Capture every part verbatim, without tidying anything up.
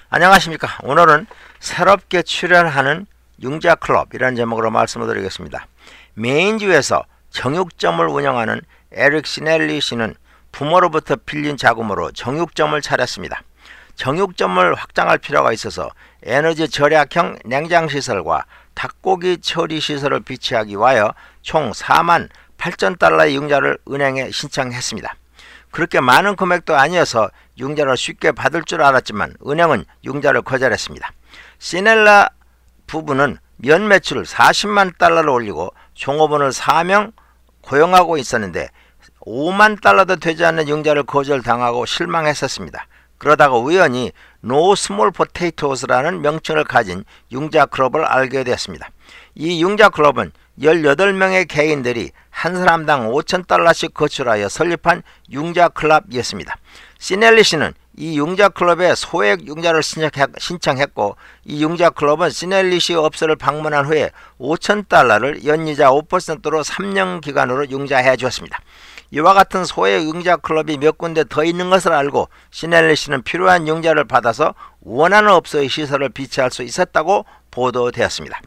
안녕하십니까. 오늘은 새롭게 출연하는 융자클럽이라는 제목으로 말씀을 드리겠습니다. 메인주에서 정육점을 운영하는 에릭 시넬리 씨는 부모로부터 빌린 자금으로 정육점을 차렸습니다. 정육점을 확장할 필요가 있어서 에너지 절약형 냉장시설과 닭고기 처리시설을 비치하기 위하여 총 사만 팔천 달러의 융자를 은행에 신청했습니다. 그렇게 많은 금액도 아니어서 융자를 쉽게 받을 줄 알았지만 은행은 융자를 거절했습니다. 시넬라 부부는 연 매출 사십만 달러를 올리고 종업원을 사 명 고용하고 있었는데 오만 달러도 되지 않는 융자를 거절당하고 실망했었습니다. 그러다가 우연히 No Small Potatoes라는 명칭을 가진 융자클럽을 알게 되었습니다. 이 융자클럽은 열여덟 명의 개인들이 한 사람당 오천 달러씩 거출하여 설립한 융자클럽이었습니다. 시넬리 씨는 이 융자클럽에 소액 융자를 신청했고 이 융자클럽은 시넬리 씨 업소를 방문한 후에 오천 달러를 연이자 오 퍼센트로 삼 년 기간으로 융자해 주었습니다. 이와 같은 소액 융자클럽이 몇 군데 더 있는 것을 알고 시넬리 씨는 필요한 융자를 받아서 원하는 업소의 시설을 비치할 수 있었다고 보도되었습니다.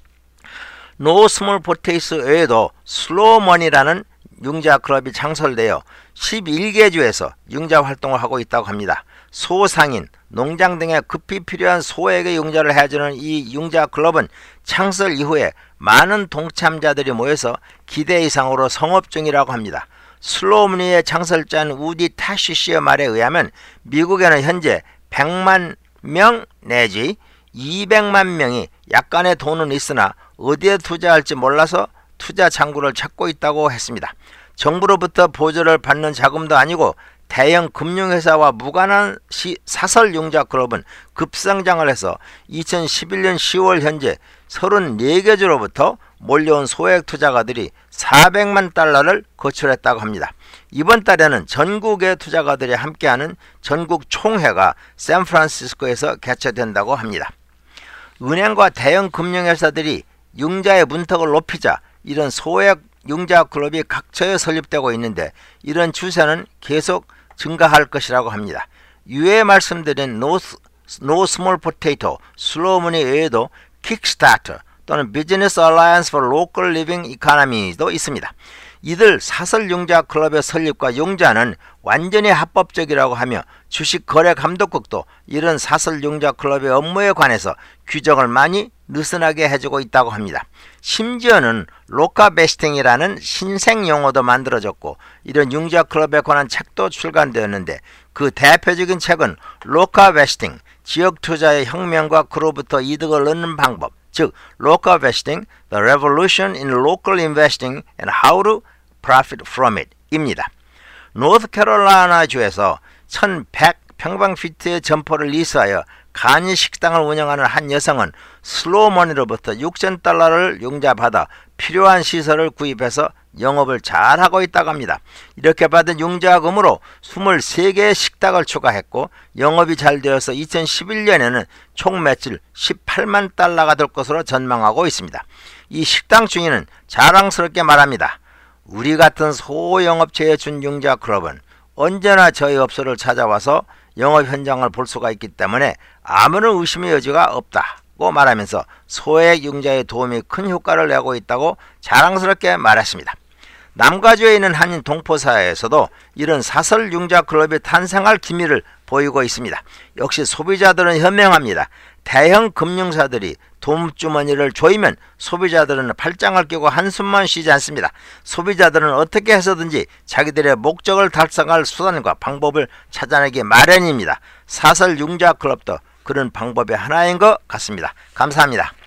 No Small Potatoes 외에도 슬로우머니라는 융자클럽이 창설되어 십일 개 주에서 융자 활동을 하고 있다고 합니다. 소상인, 농장 등에 급히 필요한 소액의 융자를 해주는 이 융자클럽은 창설 이후에 많은 동참자들이 모여서 기대 이상으로 성업 중이라고 합니다. 슬로우머니의 창설자인 우디 타시 씨의 말에 의하면 미국에는 현재 백만 명 내지 이백만 명이 약간의 돈은 있으나 어디에 투자할지 몰라서 투자 창구를 찾고 있다고 했습니다. 정부로부터 보조를 받는 자금도 아니고 대형 금융회사와 무관한 시, 사설 융자클럽은 급성장을 해서 이천십일 년 시월 현재 서른네 개 주로부터 몰려온 소액 투자가들이 사백만 달러를 거출했다고 합니다. 이번 달에는 전국의 투자가들이 함께하는 전국 총회가 샌프란시스코에서 개최된다고 합니다. 은행과 대형 금융회사들이 융자의 문턱을 높이자 이런 소액 융자클럽이 각처에 설립되고 있는데 이런 추세는 계속 증가할 것이라고 합니다. 위에 말씀드린 No, no Small Potato, 슬로우머니 외에도 킥스타터 또는 Business Alliance for Local Living Economy도 있습니다. 이들 사설 융자 클럽의 설립과 융자는 완전히 합법적이라고 하며 주식거래감독국도 이런 사설 융자 클럽의 업무에 관해서 규정을 많이 느슨하게 해주고 있다고 합니다. 심지어는 로카베스팅이라는 신생 용어도 만들어졌고 이런 융자 클럽에 관한 책도 출간되었는데 그 대표적인 책은 로카베스팅, 지역 투자의 혁명과 그로부터 이득을 얻는 방법, 즉 로카베스팅, The Revolution in Local Investing and How to Profit from It 입니다. 노스캐롤라이나 주에서 천백 평방피트의 점포를 리스하여 간이 식당을 운영하는 한 여성은 슬로우머니로부터 육천 달러를 융자받아 필요한 시설을 구입해서 영업을 잘하고 있다고 합니다. 이렇게 받은 융자금으로 이십세 개의 식당을 추가했고 영업이 잘 되어서 이천십일 년에는 총 매출 십팔만 달러가 될 것으로 전망하고 있습니다. 이 식당 주인은 자랑스럽게 말합니다. 우리 같은 소영업체에 준 융자클럽은 언제나 저희 업소를 찾아와서 영업 현장을 볼 수가 있기 때문에 아무런 의심의 여지가 없다고 말하면서 소액 융자의 도움이 큰 효과를 내고 있다고 자랑스럽게 말했습니다. 남가주에 있는 한인 동포사회에서도 이런 사설 융자 클럽이 탄생할 기미를 보이고 있습니다. 역시 소비자들은 현명합니다. 대형 금융사들이 돈주머니를 조이면 소비자들은 팔짱을 끼고 한숨만 쉬지 않습니다. 소비자들은 어떻게 해서든지 자기들의 목적을 달성할 수단과 방법을 찾아내기 마련입니다. 사설 융자 클럽도 그런 방법의 하나인 것 같습니다. 감사합니다.